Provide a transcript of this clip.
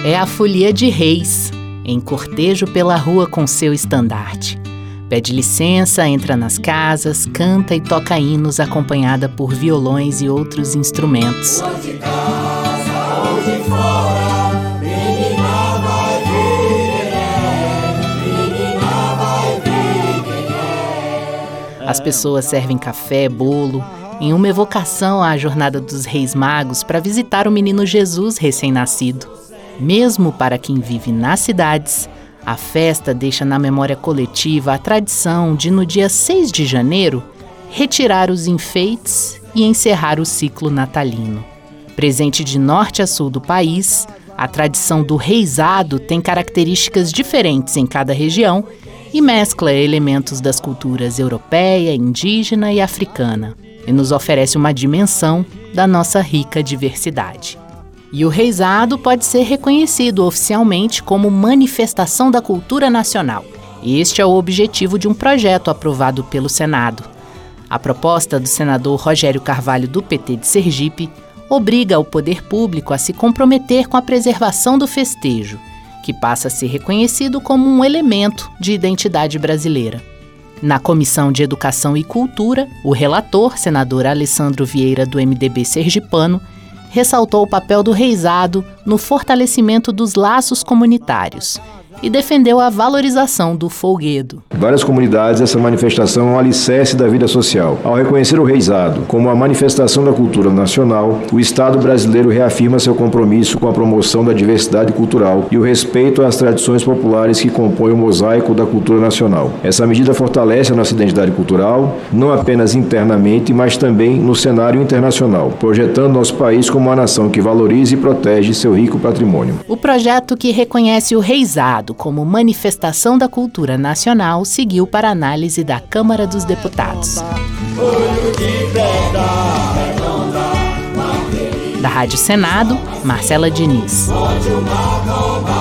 É a folia de reis, em cortejo pela rua com seu estandarte. Pede licença, entra nas casas, canta e toca hinos acompanhada por violões e outros instrumentos. As pessoas servem café, bolo, em uma evocação à jornada dos Reis Magos para visitar o menino Jesus recém-nascido. Mesmo para quem vive nas cidades, a festa deixa na memória coletiva a tradição de, no dia 6 de janeiro, retirar os enfeites e encerrar o ciclo natalino. Presente de norte a sul do país, a tradição do reisado tem características diferentes em cada região e mescla elementos das culturas europeia, indígena e africana, e nos oferece uma dimensão da nossa rica diversidade. E o reisado pode ser reconhecido oficialmente como manifestação da cultura nacional. Este é o objetivo de um projeto aprovado pelo Senado. A proposta do senador Rogério Carvalho, do PT de Sergipe, obriga o poder público a se comprometer com a preservação do festejo, que passa a ser reconhecido como um elemento de identidade brasileira. Na Comissão de Educação e Cultura, o relator, senador Alessandro Vieira, do MDB sergipano, ressaltou o papel do reisado no fortalecimento dos laços comunitários e defendeu a valorização do folguedo. Em várias comunidades, essa manifestação é um alicerce da vida social. Ao reconhecer o reisado como a manifestação da cultura nacional, o Estado brasileiro reafirma seu compromisso com a promoção da diversidade cultural e o respeito às tradições populares que compõem o mosaico da cultura nacional. Essa medida fortalece a nossa identidade cultural, não apenas internamente, mas também no cenário internacional, projetando nosso país como uma nação que valoriza e protege seu rico patrimônio. O projeto que reconhece o reisado como manifestação da cultura nacional seguiu para análise da Câmara dos Deputados. Da Rádio Senado, Marcela Diniz.